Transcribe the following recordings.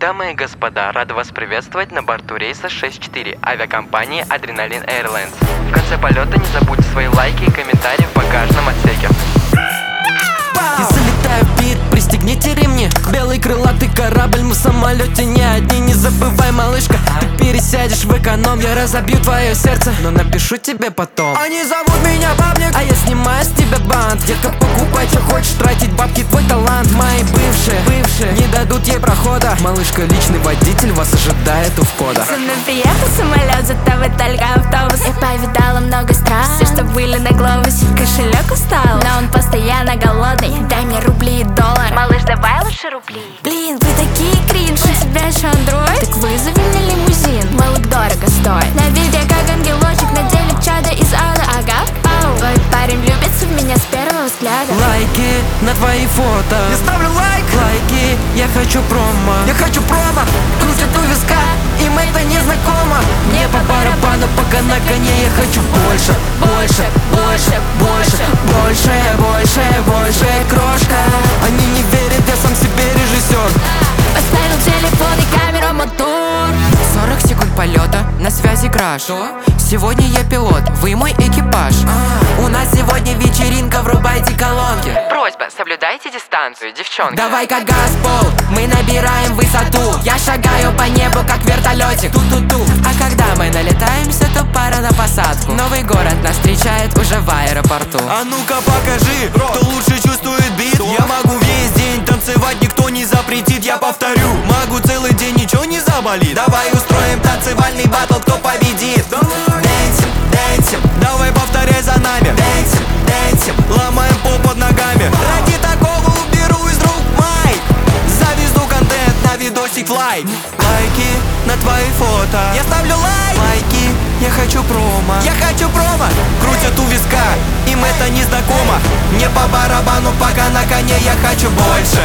Дамы и господа, рады вас приветствовать на борту рейса 64 авиакомпании Adrenaline Airlines. В конце полета не забудьте свои лайки и комментарии в багажном отсеке. Я залетаю в пит, пристегните ремни. Белый крылатый корабль, мы в самолете не одни. Не забывай, малышка, ты пересядешь в эконом. Я разобью твое сердце, но напишу тебе потом. Они зовут меня бабник, а я снимаю с тебя бант. Детка, покупай, что хочешь, тратить бабки, твой талант. Мои бывшие, не дадут ей прохода. Малышка, личный водитель вас ожидает у входа. Со мной приехал самолет, зато вы только автобус. Я повидала много стран, все, что были на глобусе. Кошелек устал, но он постоянно голодный. Дай мне рубли и доллар. Малыш, давай лучше рубли. Блин, вы такие кринж. У тебя еще андроид? Так вызови мне лимузин. Малык дорого стоит. На видео как ангелочек, на деле чада из ада. Ага, ау. Твой парень влюбится в меня с первого взгляда. Лайки на твои фото. Я ставлю лайки, я хочу промо. Крутят у виска, им это не знакомо. Мне по барабану, пока на коне. Я хочу больше. Крошка, они не верят, я сам себе режиссер. Поставил телефон и камеру, мотор. 40 секунд полета, на связи краш. Сегодня я пилот, вы мой экипаж. У нас сегодня вечеринка, врубайте колонки. Просьба, соблюдайте дистанцию, девчонки. Давай-ка газ в пол, мы набираем высоту. Я шагаю по небу, как вертолетик. Ту-ту-ту. А когда мы налетаемся, то пора на посадку. Новый город нас встречает уже в аэропорту. А ну-ка покажи, кто лучше чувствует бит. Я могу весь день танцевать, никто не запретит. Я повторю, могу целый день, ничего не заболит. Давай устроим танцевальный батл, кто победит. Дэнсим, давай повторяй за нами. Дэнсим, ломаем пол под ногами. Ради такого уберу из рук майк. Завезду контент на видосик лайк. Лайки на твои фото. Я ставлю лайки, я хочу промо. Крутят у виска, им это не знакомо. Мне по барабану, пока на коне. Я хочу больше.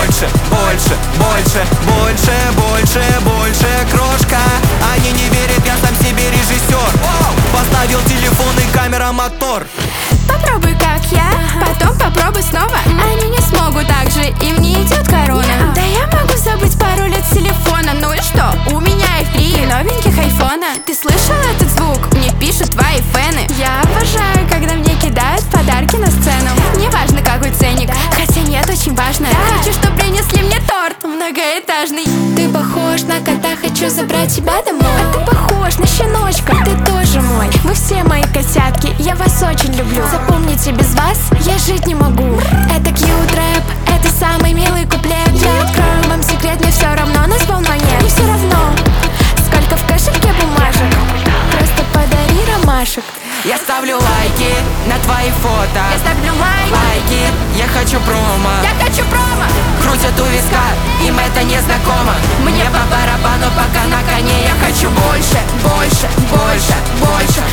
Крошка, они не верят, я сам себе режиссер. Поставил телефон и камера, мотор. Попробуй как я, потом попробуй снова. Они не смогут так же, им не идет корона. Да я могу забыть пару лет с телефона. Ну и что, у меня их 3 новеньких айфона. Ты слышал этот звук? Мне пишут твои фэны. Я обожаю, когда мне кидают подарки на сцену. Неважно какой ценник, хотя нет, очень важно. Хочу, чтоб принесли мне торт многоэтажный. Ты похож на кота, хочу забрать тебя домой. А ты похож на щеночка, ты тоже мой. Вы все мои котятки, я вас очень люблю. Запомните, без вас я жить не могу. Это кьют рэп, это самый милый куплет. Я открою вам секрет, мне все равно, нас волной нет. Не все равно, сколько в кошельке бумажек. Просто подари ромашек. Я ставлю лайки на твои фото. Я ставлю Лайки, я хочу промо. Крутят у виска, им это не знакомо. Мне по барабану, пока на коне. Я хочу больше.